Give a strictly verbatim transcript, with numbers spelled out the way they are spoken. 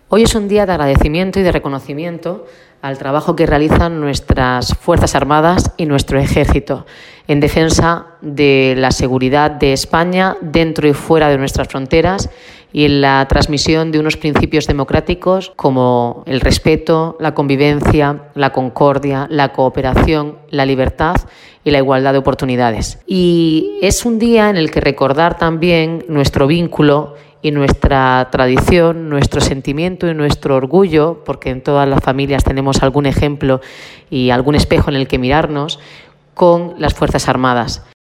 Hoy es un día de agradecimiento y de reconocimiento al trabajo que realizan nuestras Fuerzas Armadas y nuestro Ejército en defensa de la seguridad de España dentro y fuera de nuestras fronteras y en la transmisión de unos principios democráticos como el respeto, la convivencia, la concordia, la cooperación, la libertad y la igualdad de oportunidades. Y es un día en el que recordar también nuestro vínculo y nuestra tradición, nuestro sentimiento y nuestro orgullo, porque en todas las familias tenemos algún ejemplo y algún espejo en el que mirarnos, con las Fuerzas Armadas.